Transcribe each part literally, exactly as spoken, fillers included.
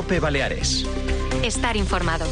COPE Baleares. Estar informado.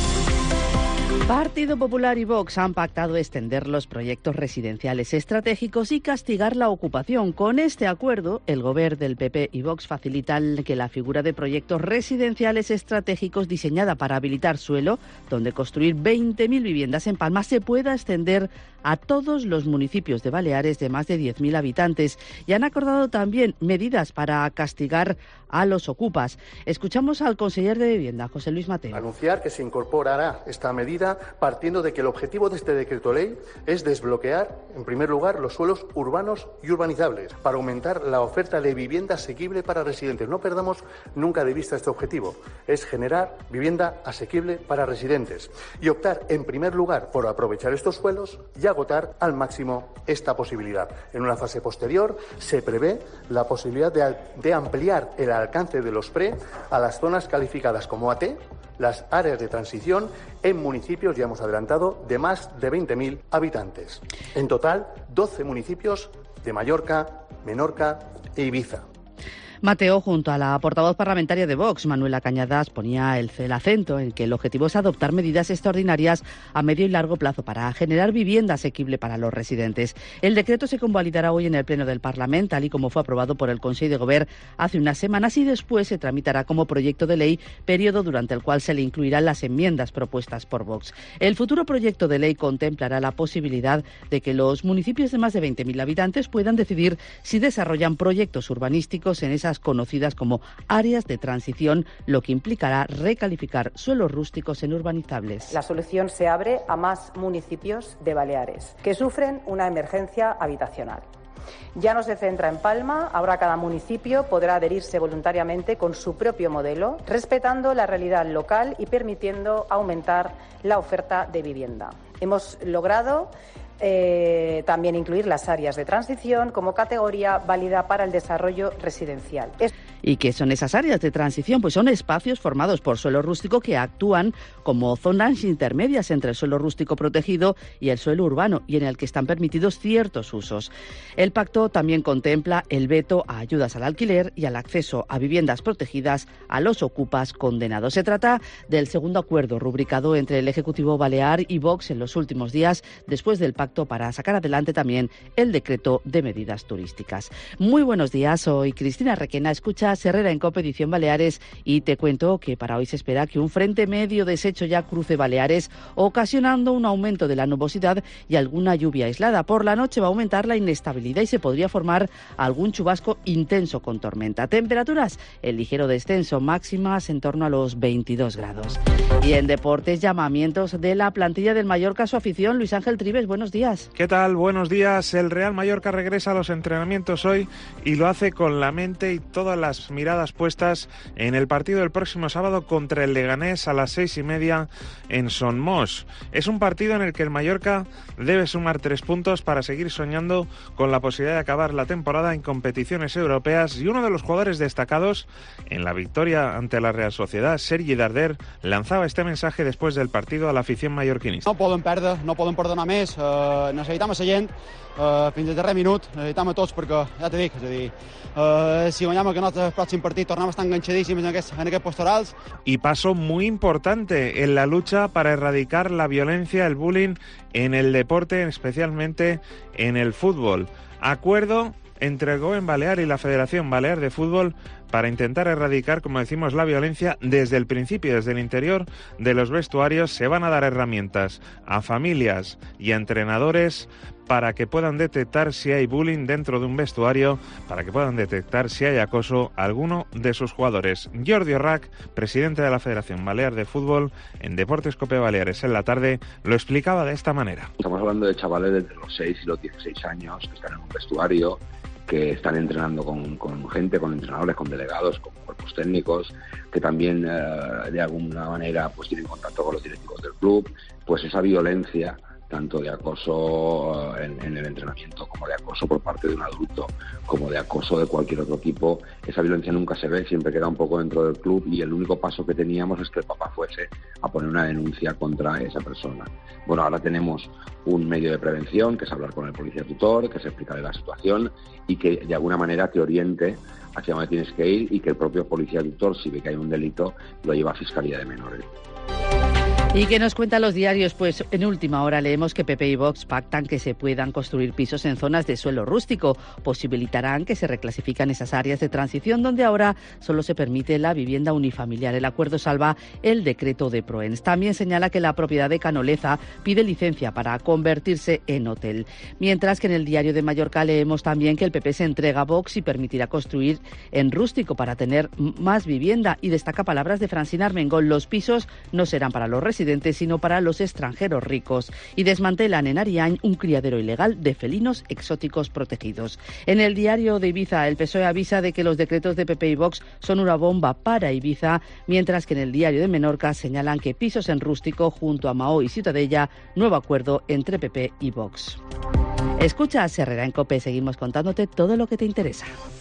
Partido Popular y Vox han pactado extender los proyectos residenciales estratégicos y castigar la ocupación. Con este acuerdo, el Gobierno del P P y Vox facilitan que la figura de proyectos residenciales estratégicos diseñada para habilitar suelo, donde construir veinte mil viviendas en Palma, se pueda extender a todos los municipios de Baleares de más de diez mil habitantes. Y han acordado también medidas para castigar a los ocupas. Escuchamos al conseller de Vivienda, José Luis Mateo. Anunciar que se incorporará esta medida partiendo de que el objetivo de este decreto ley es desbloquear, en primer lugar, los suelos urbanos y urbanizables para aumentar la oferta de vivienda asequible para residentes. No perdamos nunca de vista este objetivo. Es generar vivienda asequible para residentes y optar, en primer lugar, por aprovechar estos suelos y agotar al máximo esta posibilidad. En una fase posterior se prevé la posibilidad de, de ampliar el alcance de los P R E a las zonas calificadas como A T, las áreas de transición, en municipios, ya hemos adelantado, de más de veinte mil habitantes. En total, doce municipios de Mallorca, Menorca e Ibiza. Mateo, junto a la portavoz parlamentaria de Vox, Manuela Cañadas, ponía el, el acento en que el objetivo es adoptar medidas extraordinarias a medio y largo plazo para generar vivienda asequible para los residentes. El decreto se convalidará hoy en el Pleno del Parlamento, tal y como fue aprobado por el Consejo de Gobierno hace unas semanas, y después se tramitará como proyecto de ley, periodo durante el cual se le incluirán las enmiendas propuestas por Vox. El futuro proyecto de ley contemplará la posibilidad de que los municipios de más de veinte mil habitantes puedan decidir si desarrollan proyectos urbanísticos en esas conocidas como áreas de transición, lo que implicará recalificar suelos rústicos en urbanizables. La solución se abre a más municipios de Baleares que sufren una emergencia habitacional. Ya no se centra en Palma, ahora cada municipio podrá adherirse voluntariamente con su propio modelo, respetando la realidad local y permitiendo aumentar la oferta de vivienda. Hemos logrado Eh, también incluir las áreas de transición como categoría válida para el desarrollo residencial. Es... ¿Y qué son esas áreas de transición? Pues son espacios formados por suelo rústico que actúan como zonas intermedias entre el suelo rústico protegido y el suelo urbano, y en el que están permitidos ciertos usos. El pacto también contempla el veto a ayudas al alquiler y al acceso a viviendas protegidas a los ocupas condenados. Se trata del segundo acuerdo rubricado entre el Ejecutivo Balear y Vox en los últimos días, después del pacto para sacar adelante también el decreto de medidas turísticas. Muy buenos días, soy Cristina Requena, escuchas Herrera en COPE Edición Baleares, y te cuento que para hoy se espera que un frente medio deshecho ya cruce Baleares, ocasionando un aumento de la nubosidad y alguna lluvia aislada. Por la noche va a aumentar la inestabilidad y se podría formar algún chubasco intenso con tormenta. Temperaturas en ligero descenso, máximas en torno a los veintidós grados. Y en deportes, llamamientos de la plantilla del Mallorca a su afición. Luis Ángel Trives, buenos días. ¿Qué tal? Buenos días. El Real Mallorca regresa a los entrenamientos hoy y lo hace con la mente y todas las miradas puestas en el partido del próximo sábado contra el Leganés a las seis y media en Son Moix. Es un partido en el que el Mallorca debe sumar tres puntos para seguir soñando con la posibilidad de acabar la temporada en competiciones europeas, y uno de los jugadores destacados en la victoria ante la Real Sociedad, Sergi Darder, lanzaba este mensaje después del partido a la afición mallorquinista. No poden perdre, no poden perdonar més. Uh, necessitam a la gent uh, fins al darrer minut, necessitam a tots, perquè ja t'he dit, és a dir, uh, si guanyem aquest nostre pròxim partit tornem a estar enganxadíssims en aquests, en aquests pastorals. Y paso muy importante en la lucha para erradicar la violencia, el bullying en el deporte, especialmente en el fútbol. Acuerdo entre el Gobierno Balear y la Federación Balear de Fútbol para intentar erradicar, como decimos, la violencia desde el principio, desde el interior de los vestuarios. Se van a dar herramientas a familias y a entrenadores para que puedan detectar si hay bullying dentro de un vestuario, para que puedan detectar si hay acoso a alguno de sus jugadores. Jordi Orrac, presidente de la Federación Balear de Fútbol, en Deportes COPE Baleares en la tarde, lo explicaba de esta manera. Estamos hablando de chavales desde los seis y los dieciséis años que están en un vestuario, que están entrenando con, con gente, con entrenadores, con delegados, con cuerpos técnicos, que también eh, de alguna manera pues tienen contacto con los directivos del club. Pues esa violencia, tanto de acoso en, en el entrenamiento, como de acoso por parte de un adulto, como de acoso de cualquier otro tipo, esa violencia nunca se ve, siempre queda un poco dentro del club, y el único paso que teníamos es que el papá fuese a poner una denuncia contra esa persona. Bueno, ahora tenemos un medio de prevención, que es hablar con el policía tutor, que es explicarle la situación y que de alguna manera te oriente hacia dónde tienes que ir y que el propio policía tutor, si ve que hay un delito, lo lleva a Fiscalía de Menores. ¿Y qué nos cuentan los diarios? Pues en última hora leemos que P P y Vox pactan que se puedan construir pisos en zonas de suelo rústico. Posibilitarán que se reclasifican esas áreas de transición donde ahora solo se permite la vivienda unifamiliar. El acuerdo salva el decreto de Proens. También señala que la propiedad de Canoleza pide licencia para convertirse en hotel. Mientras que en el diario de Mallorca leemos también que el P P se entrega a Vox y permitirá construir en rústico para tener más vivienda. Y destaca palabras de Francina Armengol: los pisos no serán para los residentes, sino para los extranjeros ricos. Y desmantelan en Ariany un criadero ilegal de felinos exóticos protegidos. En el diario de Ibiza, el P S O E avisa de que los decretos de P P y Vox son una bomba para Ibiza, mientras que en el diario de Menorca señalan que pisos en rústico junto a Mahó y Ciutadella, nuevo acuerdo entre P P y Vox. Escucha Herrera en COPE, seguimos contándote todo lo que te interesa.